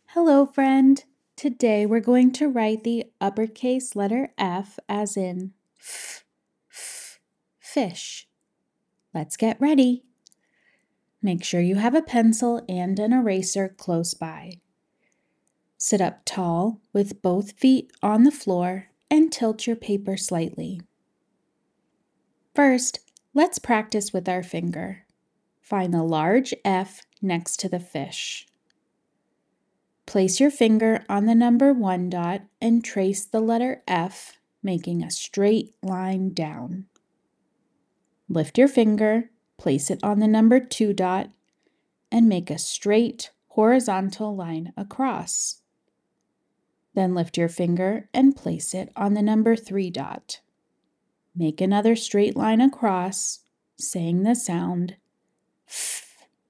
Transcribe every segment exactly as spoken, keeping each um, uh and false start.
Hello, friend. Today we're going to write the uppercase letter F as in f, f, fish. Let's get ready. Make sure you have a pencil and an eraser close by. Sit up tall with both feet on the floor and tilt your paper slightly. First, let's practice with our finger. Find the large F next to the fish. Place your finger on the number one dot and trace the letter F, making a straight line down. Lift your finger, place it on the number two dot, and make a straight horizontal line across. Then lift your finger and place it on the number three dot. Make another straight line across, saying the sound F.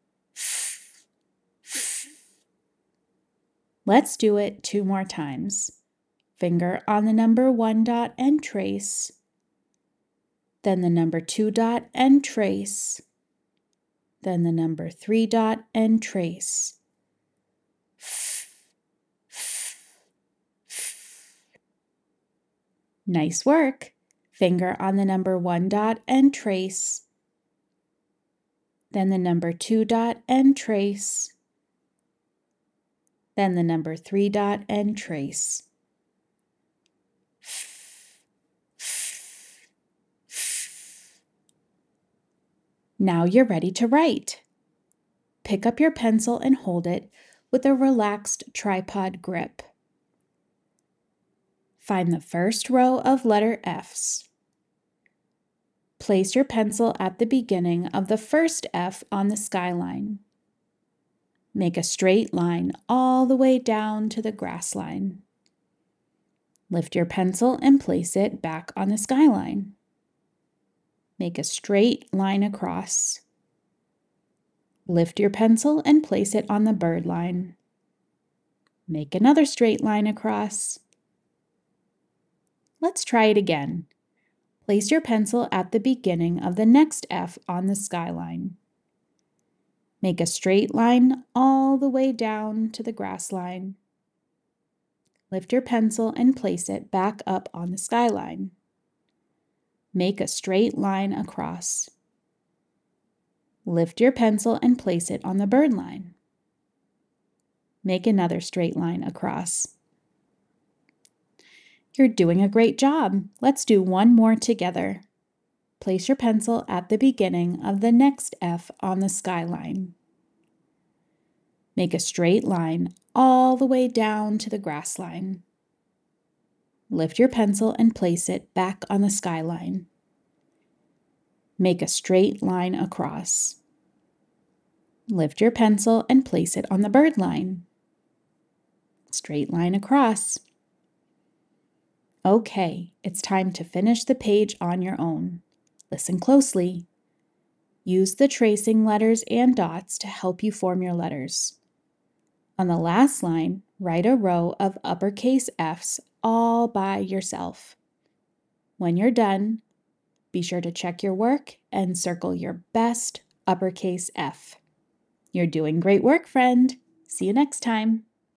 Let's do it two more times. Finger on the number one dot and trace, then the number two dot and trace, then the number three dot and trace. Nice work. Finger on the number one dot and trace, then the number two dot and trace, then the number three dot and trace. Now you're ready to write. Pick up your pencil and hold it with a relaxed tripod grip. Find the first row of letter F's. Place your pencil at the beginning of the first F on the skyline. Make a straight line all the way down to the grass line. Lift your pencil and place it back on the skyline. Make a straight line across. Lift your pencil and place it on the bird line. Make another straight line across. Let's try it again. Place your pencil at the beginning of the next F on the skyline. Make a straight line all the way down to the grass line. Lift your pencil and place it back up on the skyline. Make a straight line across. Lift your pencil and place it on the bird line. Make another straight line across. You're doing a great job. Let's do one more together. Place your pencil at the beginning of the next F on the skyline. Make a straight line all the way down to the grass line. Lift your pencil and place it back on the skyline. Make a straight line across. Lift your pencil and place it on the bird line. Straight line across. Okay, it's time to finish the page on your own. Listen closely. Use the tracing letters and dots to help you form your letters. On the last line, write a row of uppercase F's all by yourself. When you're done, be sure to check your work and circle your best uppercase F. You're doing great work, friend. See you next time.